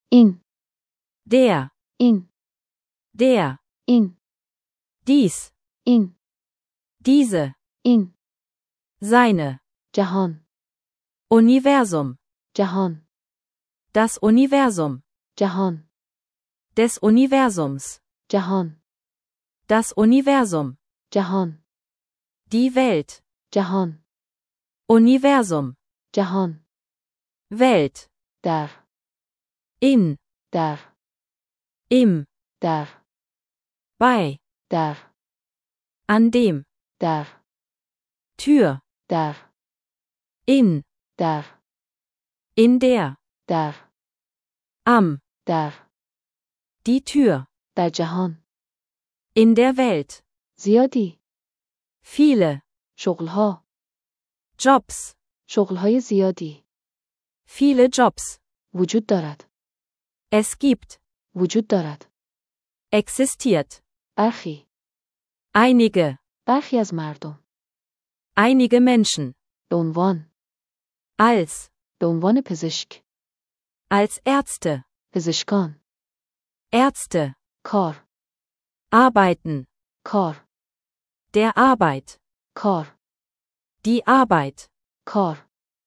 این der, این der, این dies, این diese, این seine, جهان Universum, جهان das Universum, جهان des Universums, جهان das Universum, جهان die Welt, جهان Universum, جهان Welt, در in, در im, در bei, در an dem, در Tür, در in, در in der, در am, در die Tür, در جهان in der Welt, زیادی viele, شغلها Jobs, شغلهای زیادی viele Jobs, وجود دارد es gibt, وجود دارد existiert, برخی einige, برخی از مردم einige Menschen, به عنوان als, به عنوان پزشک als Ärzte, پزشکان Ärzte, کار arbeiten, کار der Arbeit, کار die Arbeit, کار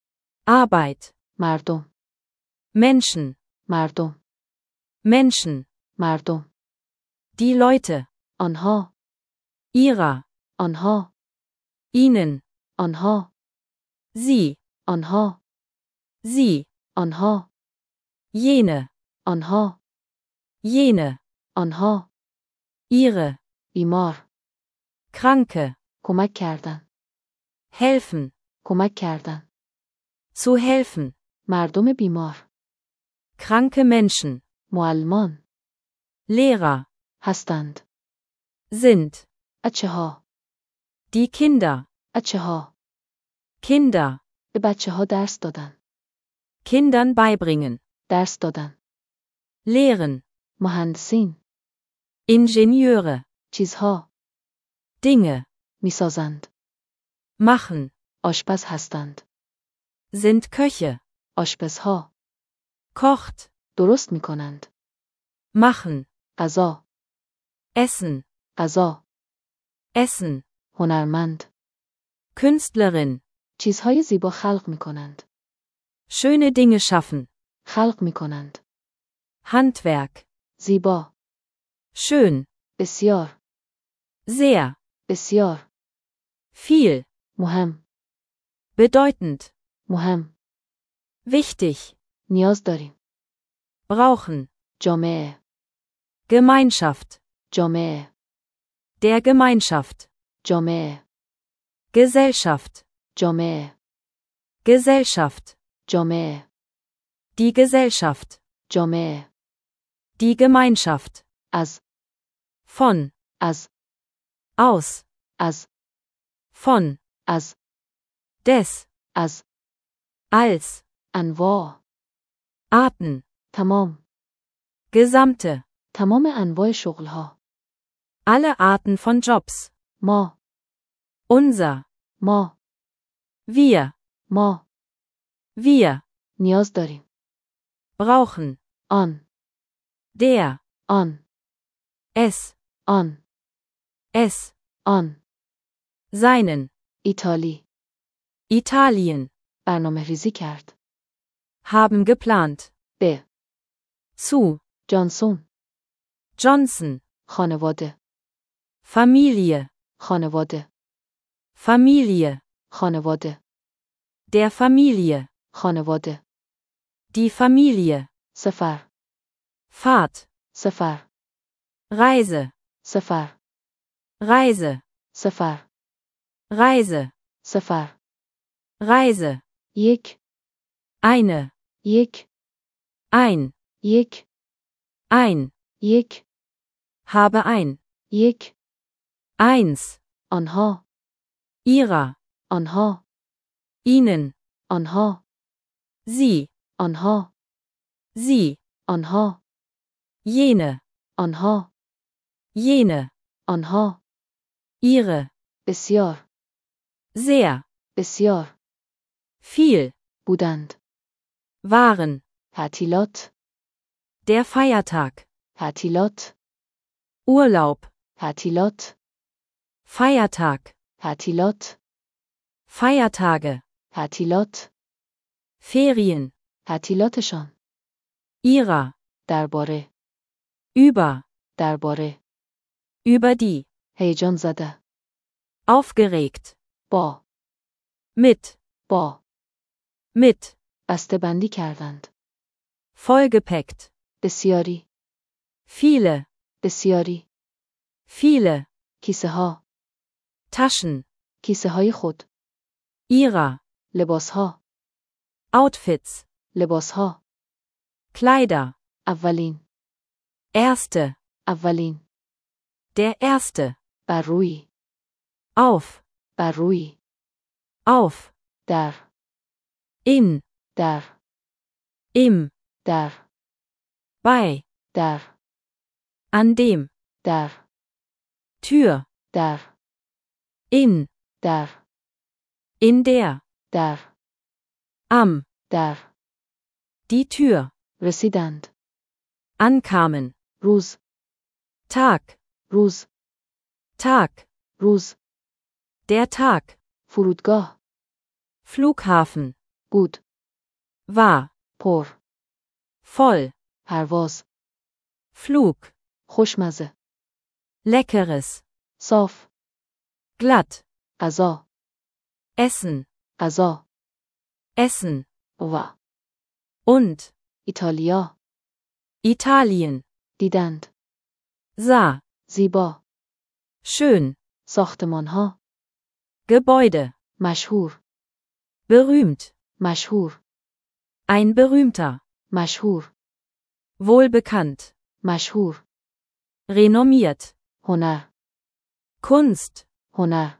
Arbeit, مردم Menschen, مردم Menschen, مردم die Leute, آنها ihrer, آنها ihnen, آنها sie, آنها sie, آنها jene, آنها jene, آنها ihre, بیمار Kranke, کمک کردن helfen, کمک کردن zu helfen, مردم بیمار kranke Menschen, معلمان Lehrer, هستند sind, بچه ها die Kinder, بچه ها Kinder, به بچه ها درس دادن Kindern beibringen, درس دادن lehren, مهندسین Ingenieure, چیزها Dinge, میسازند machen, آشپز هستند sind Köche, آشپزها kocht, درست میکنند machen, غذا essen, غذا essen, هنرمند Künstlerin, چیزهای زیبا خلق میکنند schöne Dinge schaffen, خلق میکنند Handwerk, زیبا schön, بسیار sehr, بسیار viel, مهم bedeutend, مهم wichtig, نیاز داریم brauchen, جامعه Gemeinschaft, جامعه der Gemeinschaft, جامعه Gesellschaft, جامعه Gesellschaft, جامعه die Gesellschaft, جامعه die Gemeinschaft, از von, از aus, از von, از des, از als, انواع Arten, تمام gesamte, تمام انواع شغلها alle Arten von Jobs, ما unser, ما wir, ما wir, نیاز داریم brauchen, آن der, آن es, آن es, آن seinen, ایتالی Italien, برنامه ریزی کرد haben geplant, به zu, جانسون Johnson, خانواده Familie, خانواده Familie, خانواده der Familie, خانواده die Familie, سفر Fahrt, سفر Reise, سفر Reise, سفر Reise, سفر Reise, یک eine, یک ein, یک ein, یک habe ein, یک eins, آنها ihrer, آنها ihnen, آنها sie, آنها sie, آنها jene, آنها jene, آنها ihre, بسیار sehr, بسیار viel, بودند waren, تعطیلات Der Feiertag. تعطیلات. Urlaub. تعطیلات. Feiertag. تعطیلات. Feiertage. تعطیلات. Ferien. تعطیلاتشان. Ihrer. درباره. Über. درباره. Über die. هیجان زده. Aufgeregt. با. Mit. با. Mit. بسته بندی کردند. Vollgepackt. بسیاری. Viele. بسیاری. Viele. کیسه ها. Taschen. کیسه های خود. Ihrer. لباس ها. Outfits. لباس ها. Kleider. اولین. Erste. اولین. Der erste. بر روی. Auf. بر روی. Auf. در. In. در. Im. در. Bei. در. An dem. در. Tür. در. In. در. In der. در. Am. در. Die Tür. رسیدند. Ankamen. روز. Tag. روز. Tag. روز. Der Tag. فرودگاه. Flughafen. بود. War. پر. Voll. پرواز. Flug. خوشمزه. Leckeres. صاف. Glatt. غذا. Essen. غذا. Essen. و. Und. ایتالیا. Italien. دیدند. Sah. زیبا. Schön. ساختمان ها. Gebäude. مشهور. Berühmt. مشهور. Ein berühmter. مشهور. Wohlbekannt. مشهور. Renommiert. هنر. Kunst. هنر.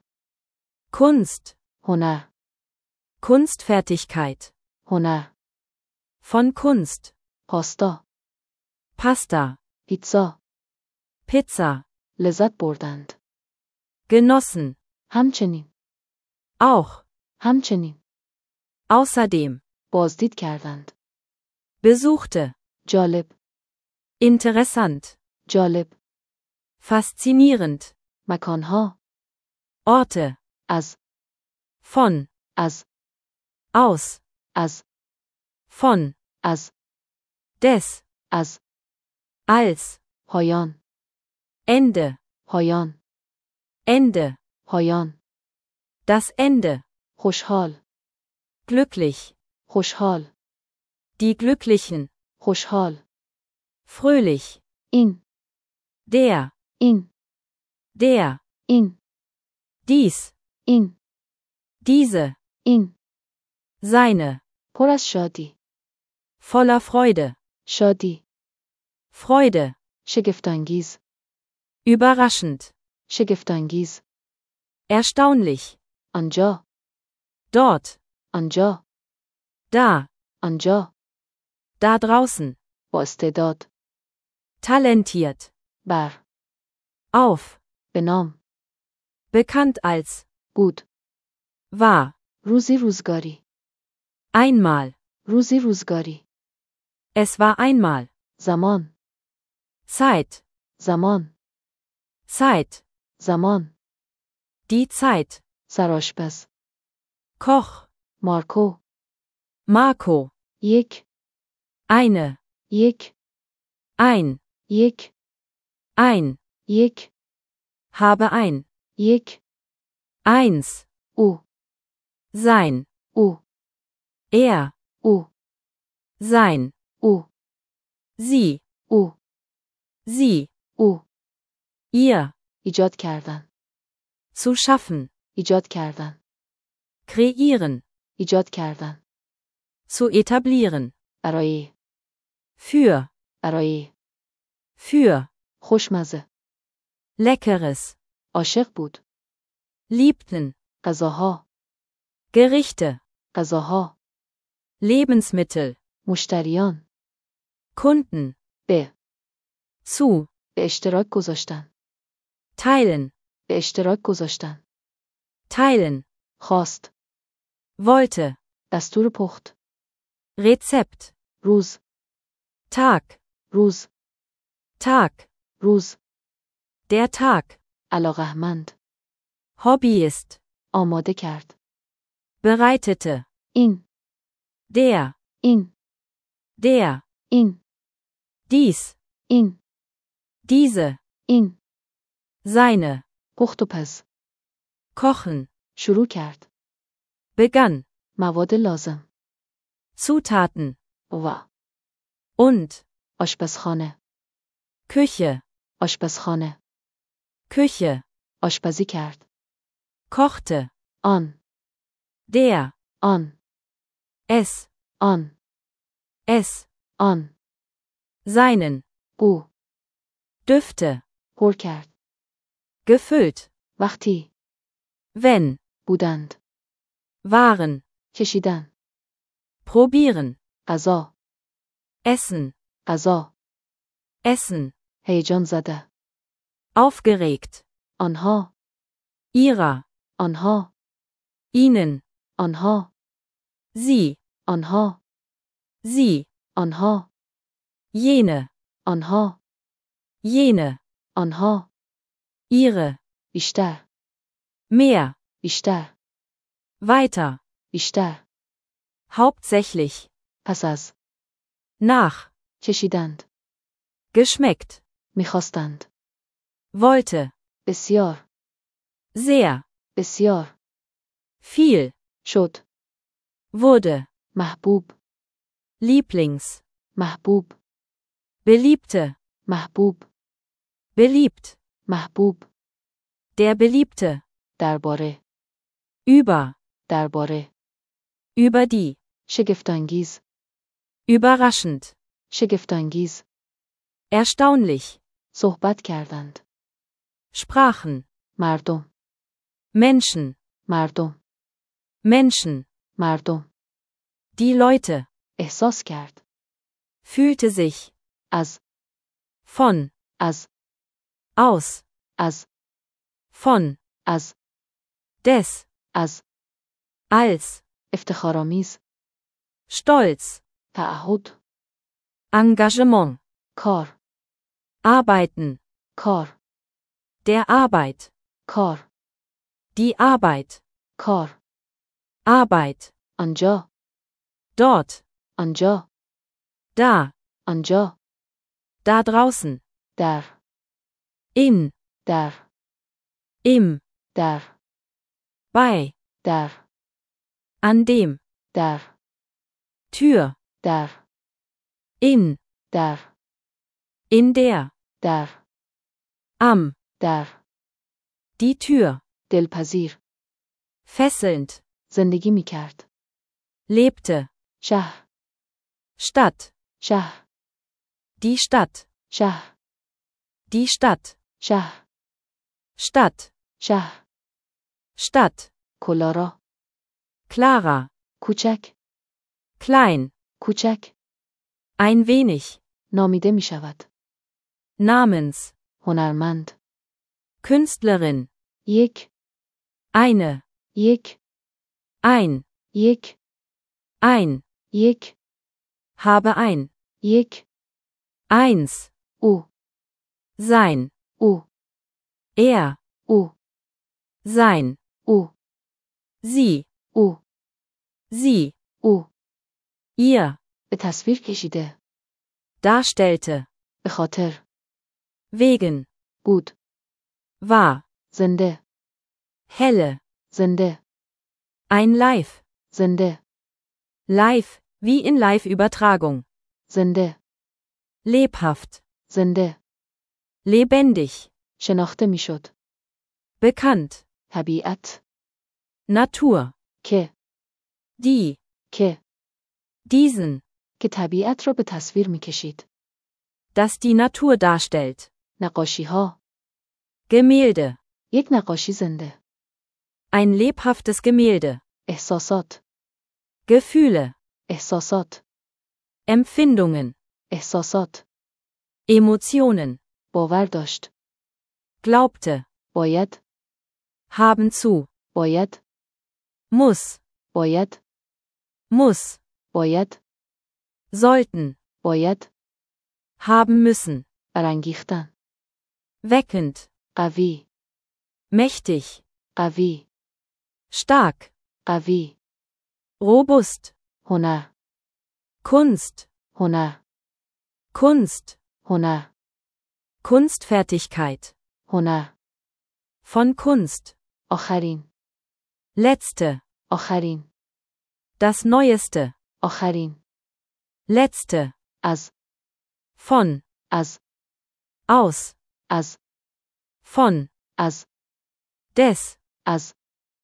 Kunst. هنر. Kunstfertigkeit. هنر. Von Kunst. پاستا. Pasta. پیتزا. Pizza. لذت بردند. Genossen. همچنین. Auch. همچنین. Außerdem. بازدید کردند. Besuchte. جالب. Interessant. جالب. Faszinierend. مکانها. Orte. از. Von. از. Aus. از. Von. از. Des. از. Als. پایان. Ende. پایان. Ende. پایان. Das Ende. خوشحال. Glücklich. خوشحال. Die Glücklichen. خوشحال. Fröhlich. این. Der. این. Der. این. Dies. این. Diese. این. Seine. پر از شادی. Voller Freude. شادی. Freude. شگفتانگیز. Überraschend. شگفتانگیز. Erstaunlich. آنجا. Dort. آنجا. Da. آنجا. Da draußen. با استعداد. Talentiert. بر. Auf. به نام. Bekannt als. بود. War. روزی روزگاری. Einmal. روزی روزگاری. Es war einmal. زمان. Zeit. زمان. Zeit. زمان. Die Zeit. سرآشپز. Koch. مارکو. Marco. یک. Eine. یک. Ein. یک. Ein. یک. Habe ein. یک. Eins. او. Sein. او. Er. او. Sein. او. Sie. او. Sie. او. Ihr. ایجاد کردن. Zu schaffen. ایجاد کردن. Kreieren. ایجاد کردن. Zu etablieren. برای. Für. برای. Für. خوشمزه. Leckeres. عاشق بود. Liebten. غذاها. Gerichte. غذاها. Lebensmittel. مشتریان. Kunden. به. Zu. به اشتراک گذاشتن. Teilen. به اشتراک گذاشتن. Teilen. خواست. Wollte. دستور پخت. Rezept. روز. Tag. روز. Tag. روز. Der Tag. علاقه‌مند. Hobby ist. آماده کرد. Bereitete. این. Der. این. Der. این. Dies. این. Diese. این. Seine. پخت و پز. Kochen. شروع کرد. Begann. مواد لازم. Zutaten. و. Und. آشپزخانه. Küche. آشپزخانه. Küche. آشپزی کرد. Kochte. آن. Der. آن. Es. آن. Es. آن. Seinen. او. Düfte. پر کرد. Gefüllt. وقتی. Wenn. بودند. Waren. کشیدن. Probieren. غذا. Essen. غذا. Essen. هیجان زده. Aufgeregt. آنها. Ihrer. آنها. Ihnen. آنها. Sie. آنها. Sie. آنها. Jene. آنها. Jene. آنها. Ihre. بیشتر. Mehr. بیشتر. Weiter. بیشتر. Hauptsächlich. پس از. Nach. کشیدند. Geschmeckt. میخواستند. Wollte. بسیار. Sehr. بسیار. Viel. شد. Wurde. محبوب. Lieblings. محبوب. Beliebte. محبوب. Beliebt. محبوب. Der Beliebte. درباره. Über. درباره. Über die. شگفت‌انگیز. Überraschend. شگفت‌انگیز. Erstaunlich. صحبت کردند. Sprachen. مردم. Menschen. مردم. Menschen. مردم. Die Leute. احساس کرد. Fühlte sich. از. Von. از. Aus. از. Von. از. Des. از. Als. افتخارآمیز. Stolz. تعهد. Engagement. کار. Arbeiten. کار. Der Arbeit. کار. Die Arbeit. کار. Arbeit. آنجا. Dort. آنجا. Da. آنجا. Da draußen. در. In. در. Im. در. Bei. در. An dem. در. Tür. در. In. در. In der. در. Am. در. Die Tür. دلپذیر. Fesselnd. زندگی می کرد. Lebte. شهر. Stadt. شهر. Die Stadt. شهر. Die Stadt. شهر. Stadt. شهر. Stadt. کلارا. Clara. کوچک. Klein. کوچک. Ein wenig. نامیده می شود. Namens. هنرمند. Künstlerin. یک. Eine. یک. Ein. یک. Ein. یک. Habe ein. یک. Eins. او. Sein. او. Er. او. Sein. او. Sie. او. Sie. او. Ihr. به تصویر کشیده. Darstellte. به خاطر. Wegen. بود. War. زنده. Helle. زنده. Ein Live. زنده. Live, wie in Live-Übertragung. زنده. Lebhaft. زنده. Lebendig. شناخته می شد. Bekannt. طبیعت. Natur. که. Die. که. Diesen. که طبیعت را به تصویر می کشید. Das die Natur darstellt. نقاشی ها. Gemälde. یک نقاشی زنده. Ein lebhaftes Gemälde. احساسات. Gefühle. احساسات. Empfindungen. احساسات. Emotionen. باور داشت. Glaubte. باید. Haben zu. باید. Muss. باید. Muss. باید. Sollten. باید. haben müssen, برانگیختن. weckend, قوی. mächtig, قوی. stark, قوی. robust, هنر. Kunst, هنر. Kunst, هنر. Kunstfertigkeit, هنر. von Kunst, آخرین. letzte, آخرین. das Neueste, آخرین. letzte, از. von, از. aus, از. von, از. des, از.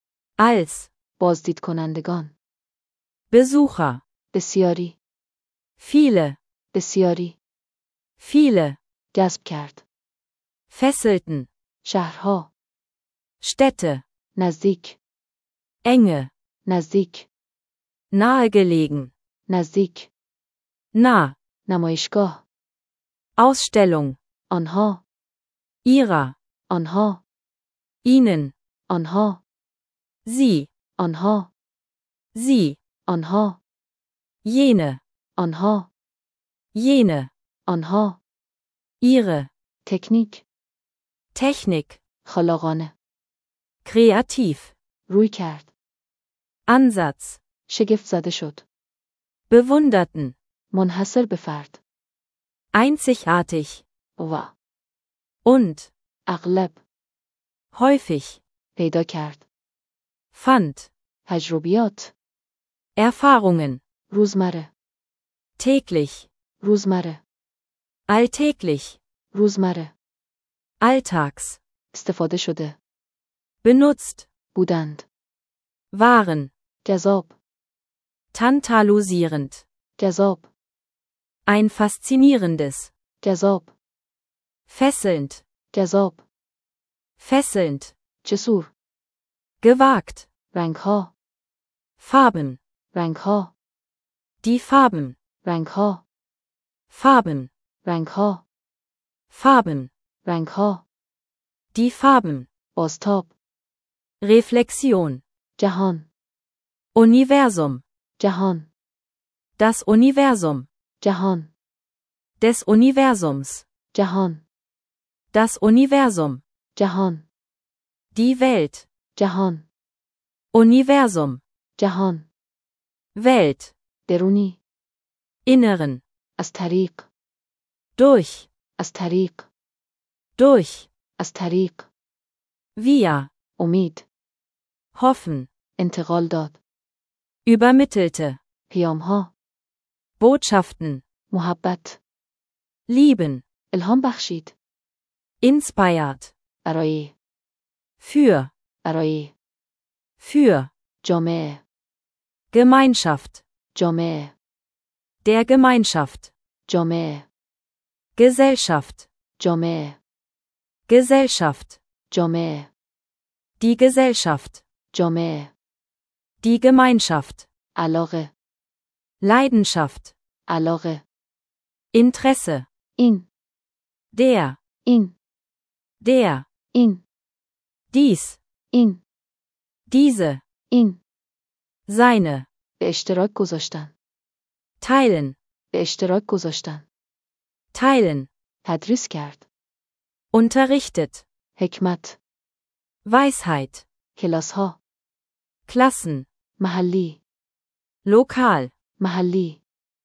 als, بازدید کنندگان. Besucher, بسیاری. viele, بسیاری. viele, جذب کرد. fesselten, شهرها. Städte, نزدیک. enge, نزدیک. nahegelegen, نزدیک. nah, نمایشگاه. Ausstellung, آنها. ihrer, آنها. ihnen, آنها. sie, آنها. sie, آنها. jene, آنها. jene, آنها. ihre, تکنیک. Technik, خلاقانه. kreativ, روی کرد. Ansatz, شگفت زده شد. bewunderten, منحصر به فرد. einzigartig, و. und, اغلب. häufig, پیدا کرد. fand, تجربیات. Erfahrungen, روزمره. täglich, روزمره. alltäglich, روزمره. alltags, استفاده شده. benutzt, بودند. waren, جذاب. tantalisierend, جذاب. ein faszinierendes, جذاب. fesselnd, جذاب. fesselnd, جسور. gewagt, رنگها. Farben, رنگها. die Farben, رنگها. Farben, رنگها. Farben, رنگها. die Farben, بازتاب. Reflexion, جهان. Universum, جهان. das Universum, جهان. des Universums, جهان. das Universum, جهان. die Welt, جهان. Universum, جهان. Welt, درونی. Inneren, از طریق. durch, از طریق. durch, از طریق. via, امید. hoffen, انتقال داد. übermittelte, پیامها. Botschaften, محبت. lieben, الهام بخشید. inspired, برای. für, برای. für, جامعه. Gemeinschaft, جامعه. der Gemeinschaft, جامعه. Gesellschaft, جامعه. Gesellschaft, جامعه. die Gesellschaft, جامعه. die Gemeinschaft, علاقه. Leidenschaft, علاقه. Interesse, این. der, این. der, این. dies, این. diese, این. seine, به اشتراک گذاشتن. teilen, به اشتراک گذاشتن. teilen, تدریس کرد. unterrichtet, حکمت. Weisheit, کلاس ها. Klassen, محلی. lokal, محلی.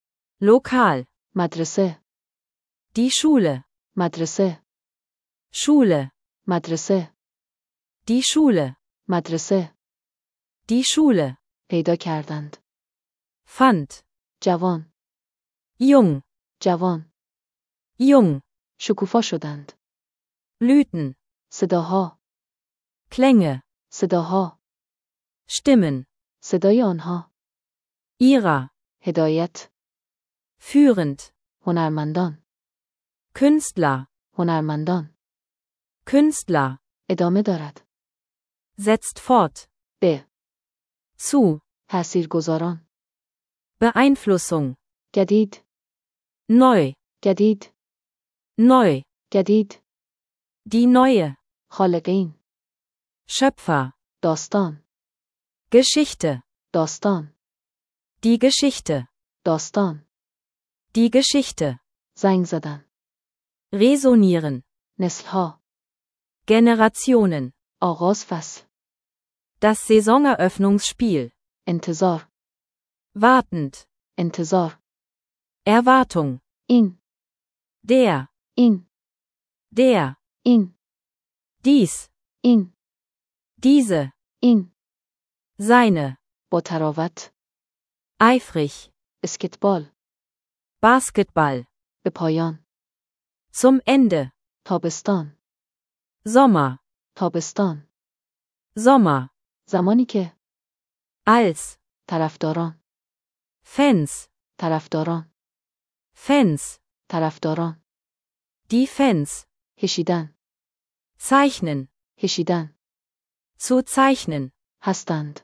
lokal, مدرسه. die Schule, مدرسه. Schule, مدرسه. die Schule, مدرسه. die Schule, پیدا کردند. fand, جوان. jung, جوان. jung, شکوفا شدند. blüten, صداها. Klänge, صداها. Stimmen, صدای آنها. ihrer, هدایت. führend, هنرمندان. Künstler, هنرمندان. Künstler, ادامه دارد. setzt fort, به. zu, تاثیرگذاران. Beeinflussung, جدید. neu, جدید. neu, جدید. die neue, خالقین. Schöpfer, داستان. Geschichte, داستان. die Geschichte, داستان. die Geschichte, زنگ زدن. resonieren, نسلها. Generationen, آغاز فصل. das Saisoneröffnungsspiel, انتظار. wartend, انتظار. Erwartung, این. der, این. این, dies, این. diese, این. seine, با تراوت. eifrig, اسکتبال. Basketball, به پایان. zum Ende, تابستان. Sommer, تابستان. Sommer, زمانی که. als, طرفداران. Fans, طرفداران. Fans, طرفداران. die Fans, کشیدن. zeichnen, کشیدن. zu zeichnen, هستند.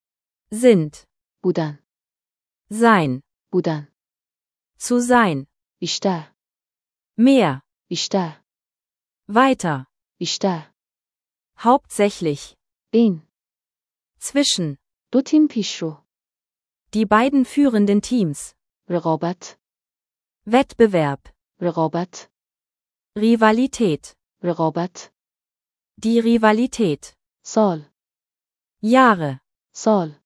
sind, بودن. sein, بودن. zu sein, بیشتر. mehr, بیشتر. weiter, بیشتر. hauptsächlich, بین. zwischen, دو تیم پیشرو. die beiden führenden Teams, رقابت. Wettbewerb, رقابت. Rivalität, رقابت. die Rivalität, سال. Jahre, سال.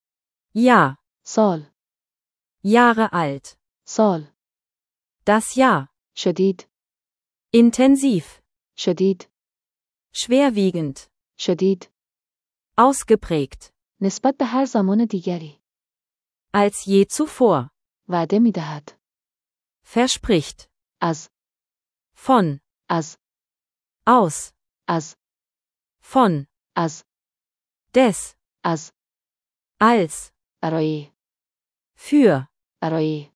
Jahr, سال. Jahre alt, سال. das Jahr, شدید. intensiv, شدید. schwerwiegend, شدید. ausgeprägt, نسبت به هر زمان دیگری. als je zuvor, وعده می دهد. verspricht, از. von, از. aus, از. von, از. des, از. als, برای. für, برای.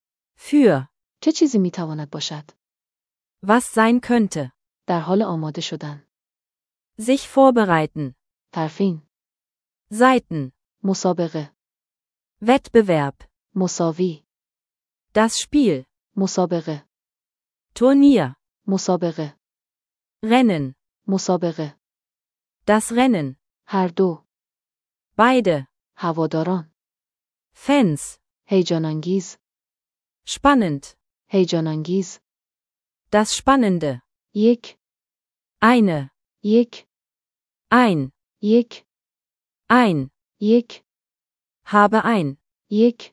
für, چه چیزی می تواند باشد؟ was sein könnte, در حال آماده شدن. sich vorbereiten, طرفین. Seiten, مسابقه. Wettbewerb, مساوی. das Spiel, مسابقه. Turnier, مسابقه. Rennen, مسابقه. das Rennen, هر دو. beide, هواداران. Fans, هیجان انگیز. spannend, هیجان انگیز. das Spannende, یک. eine, یک. ein, یک. یک, habe ein, یک.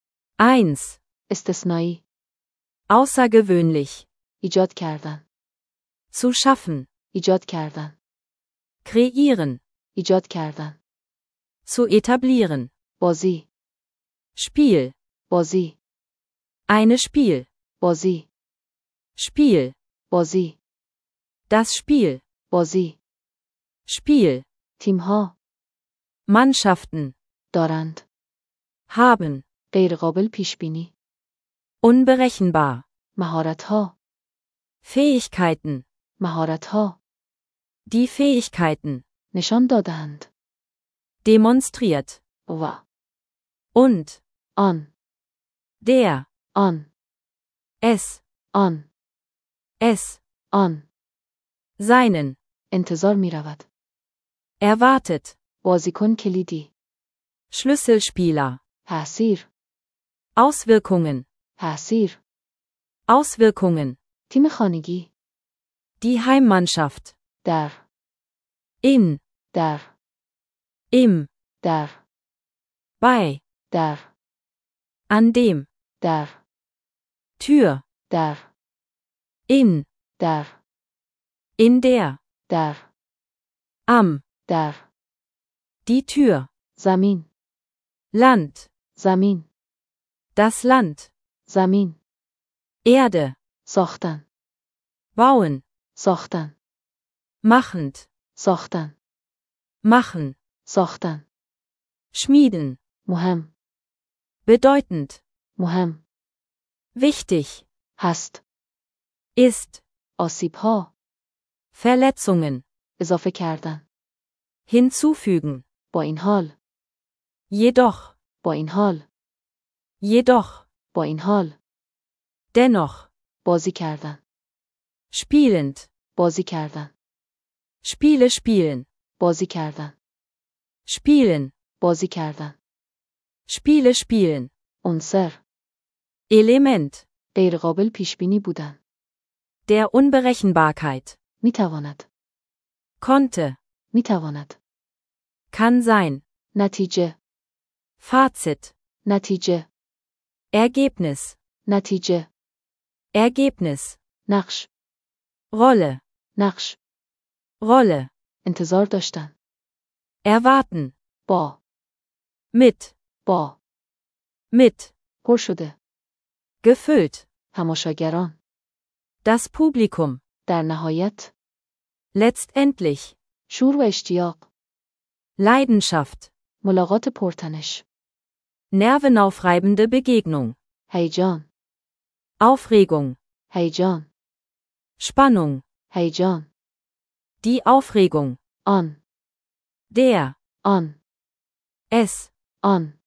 eins, استثنایی. außergewöhnlich, ایجاد کردن. zu schaffen, ایجاد کردن. kreieren, ایجاد کردن. zu etablieren, بازی. Spiel, بازی. eine Spiel, بازی. Spiel, بازی. das Spiel, بازی. Spiel, تیمها. Mannschaften, دارند. haben, غیرقابل پیش بینی. unberechenbar, مهارتها. Fähigkeiten, مهارتها. die Fähigkeiten, نشان دادند. demonstriert, و. und, آن. der, آن. es, آن. es, آن. seinen, انتظار می رود. erwartet, بازیکن کلیدی. Schlüsselspieler, تأثیر. Auswirkungen, تأثیر. Auswirkungen, تیم خانگی. die Heimmannschaft, در. in, در. im, در. bei, در. an dem, در. Tür, در. in, در. in der, در. am, در. die Tür, زمین. Land, زمین. das Land, زمین. Erde, ساختن. bauen, ساختن. machend, ساختن. machen, ساختن. schmieden, مهم. bedeutend, مهم. wichtig, هست. ist, آسیبها. Verletzungen, اضافه کردن. hinzufügen, با این حال. jedoch, با این حال. jedoch, با این حال. dennoch, بازی کردن. spielend, بازی کردن. Spiele spielen, بازی کردن. spielen, بازی کردن. Spiele spielen, عنصر. Element, غیرقابل پیش بینی بودن. Der Unberechenbarkeit. می تواند. Konnte. می تواند. Kann sein. نتیجه. Fazit. نتیجه. Ergebnis. نتیجه. Ergebnis. نقش. Rolle. نقش. Rolle. انتظار داشتن. Erwarten. با. Mit. با. Mit. پر شده. Gefüllt. تماشاگران. Das Publikum. در نهایت. Letztendlich. شور و اشتیاق. Leidenschaft. ملاقات پرتنش. Nervenaufreibende Begegnung. هیجان. Aufregung. هیجان. Spannung. هیجان. Die Aufregung. آن. Der. آن. Es. آن.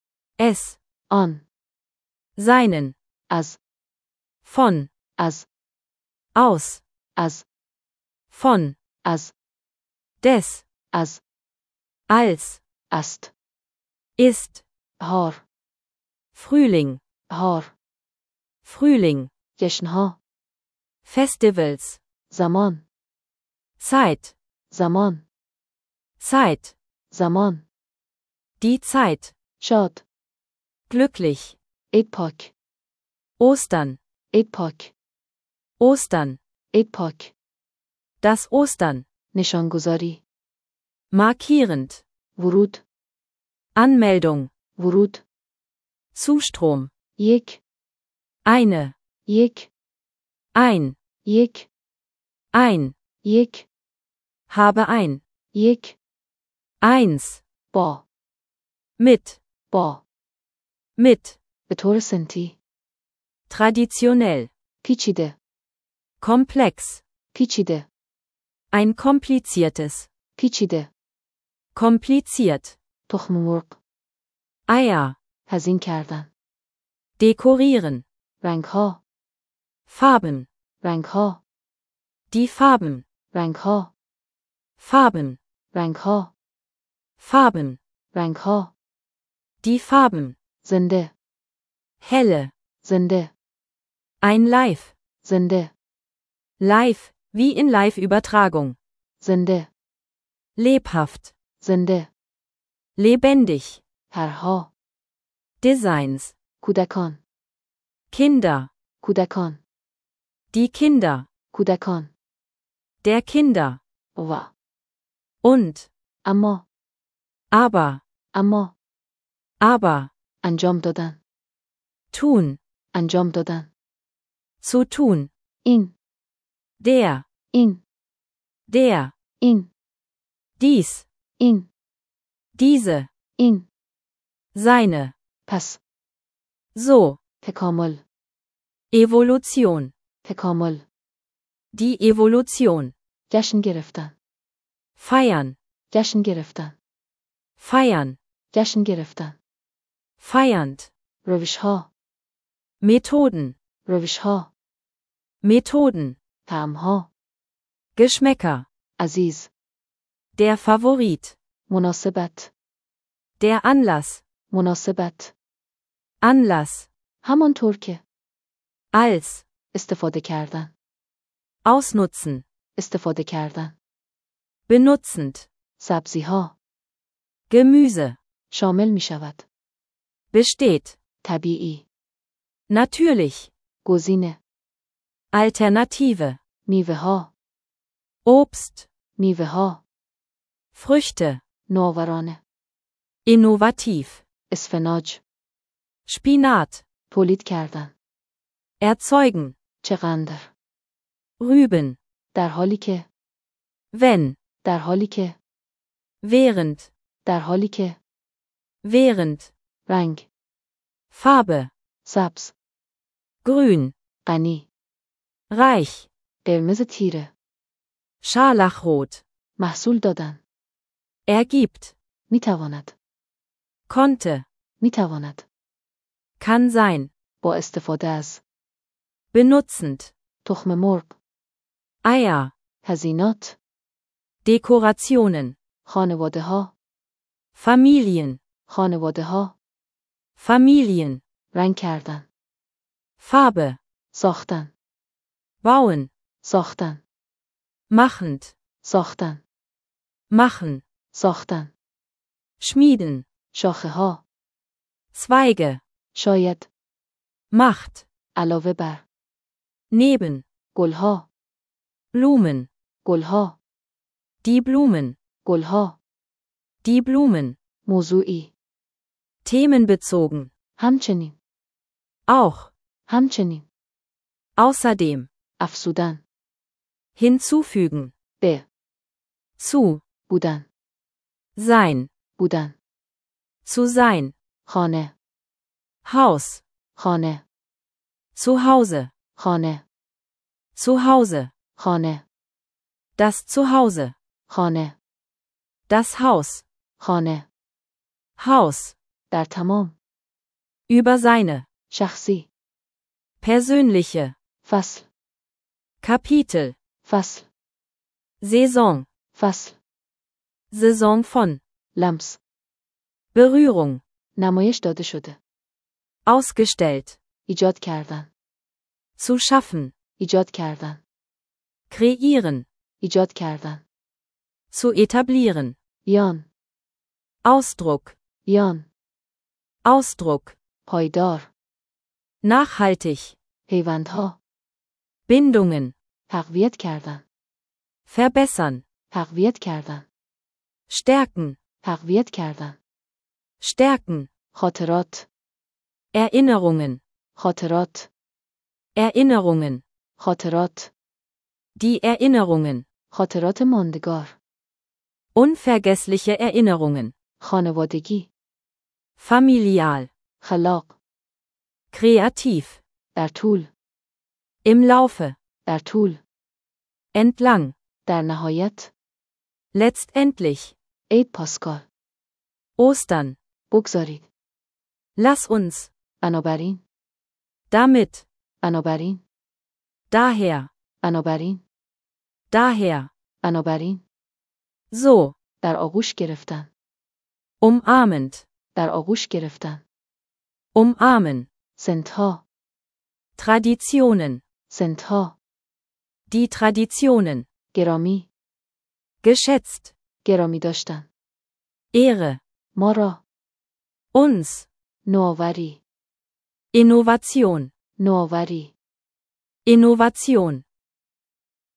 Es. آن. Seinen. از. Von. از. Aus. از. Von. از. Des. از. Als. است. Ist. هار. Frühling. هار. Frühling. جشنها. Festivals. زمان. Zeit. زمان. Zeit. زمان. Die Zeit. شاد. Glücklich. عید پاک. Ostern. عید پاک. Ostern. عید پاک. Das Ostern. نشانگذاری. Markierend. ورود. Anmeldung. ورود. Zustrom. یک. Eine. یک. Ein. یک. Ein. یک. Habe ein. یک. Eins. با. Mit. با. Mit. به طور سنتی. Traditionell. پیچیده. Komplex. پیچیده. Ein kompliziertes. پیچیده. Kompliziert. تخم مرغ. Eier. هزین کردن. Dekorieren. رنگها. Farben. رنگها. Die Farben. رنگها. Farben. رنگها. Farben. رنگها. Die Farben. زنده. Helle. زنده. Ein Live. زنده. Live, wie in Live-Übertragung. زنده. Lebhaft. زنده. Lebendig. هرها. Designs. کودکان. Kinder. کودکان. Die Kinder. کودکان. Der Kinder. و. Und. اما. Aber. اما. Aber. انجام دادن. Tun. انجام دادن. Zu tun. این. Der. این. Der. این. Dies. این. Diese. این. Seine. پس. So. تکامل. Evolution. تکامل. Die Evolution. جشن گرفتن. Feiern. جشن گرفتن. Feiern. جشن گرفتن. Feiernd. روشها. Methoden. روشها. Methoden. طعمها. Geschmäcker. عزیز. Der Favorit. مناسبت. Der Anlass. مناسبت. Anlass. همانطور که. Als. استفاده کردن. Ausnutzen. استفاده کردن. Benutzend. سبزی ها. Gemüse. شامل می شود. Besteht. طبیعی. Natürlich. گزینه. Alternative. میوه ها. Obst. میوه ها. Früchte. نوآورانه. Innovativ. اسفناج. Spinat. تولید کردن. Erzeugen. چقدر. Rüben. در حالی که. Wenn. در حالی که. Während. در حالی که. Während. رنگ. Farbe. سبز. Grün. غنی. Reich. قرمز تیره. Scharlachrot. محصول دادن. Ergibt. می تواند. Konnte. می تواند. Kann sein. با استفاده از. Benutzend. تخم مرغ. Eier. هزینات. Dekorationen. خانواده ها. Familien. خانواده ها. Familien. رنگ کردن. Farbe, ساختن. bauen, ساختن. machend, ساختن. machen, ساختن. schmieden, شاخه ها. Zweige, شاید. macht, علاوه بر. neben, گلها. Blumen, گلها. die Blumen, گلها. die Blumen, موضوعی. themenbezogen, همچنین. auch, همچنین. außerdem, افزودن. hinzufügen, به. zu, بودن. sein, بودن. zu sein, خانه. Haus, خانه. zu Hause, خانه. zu Hause, خانه. das Zuhause, خانه. das Haus, خانه. Haus, در تمام. über seine, شخصی. persönliche, فصل. Kapitel, فصل. Saison, فصل. Saison von, لمس. Berührung, نمایش داده شده. ausgestellt, ایجاد کردن. zu schaffen, ایجاد کردن. kreieren, ایجاد کردن. zu etablieren, یان. Ausdruck, یان. Ausdruck, پایدار. nachhaltig, پیوندها. Bindungen, تقویت کردن. verbessern, تقویت کردن. stärken, تقویت کردن. stärken, خاطرات. Erinnerungen, خاطرات. Erinnerungen, خاطرات. die Erinnerungen, خاطرات ماندگار. unvergessliche Erinnerungen, خانوادگی. familial, خلاق. kreativ, در طول. im Laufe, در طول. entlang, در نهایت. letztendlich, عید پاسکال. Ostern, بگذارید. lass uns, بنابراین. damit, بنابراین. daher, بنابراین. daher, بنابراین. so, در آغوش گرفتن. umarmend, در آغوش گرفتن. umarmen, سنتها. Traditionen, سنتها. die Traditionen, گرامی. geschätzt, گرامی داشتن. Ehre, ما را. uns, نوآوری. Innovation, نوآوری. Innovation,